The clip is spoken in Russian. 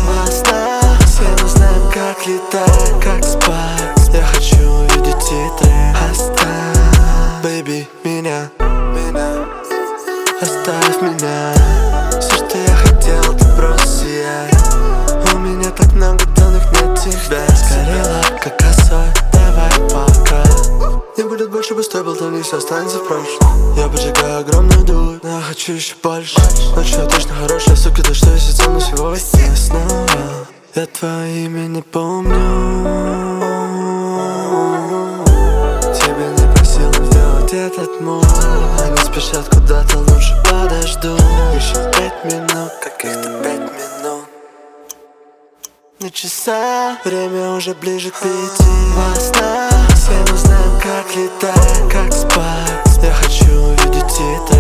во снах. Все мы знаем, как летать, как спать. Я хочу увидеть титры. Оставь, baby, меня. Оставь меня. Все, что я хотел, это просто сиять. У меня так много данных, нет тебя. Сгорела, как косой, давай пока. Не будет больше пустой болтовни, все останется в прошлом. Я поджигаю огромную дурь, но я хочу еще больше. Ночью я точно хорошая сука, то что если со мной всего я снова. Я твое имя не помню. Тебя не просил сделать этот мув. Они спешат куда-то, лучше подожду. Еще 5 минут, каких-то 5 минут. На часах время уже ближе к 5. Во снах все мы знаем, как летать, как спать. Я хочу увидеть это.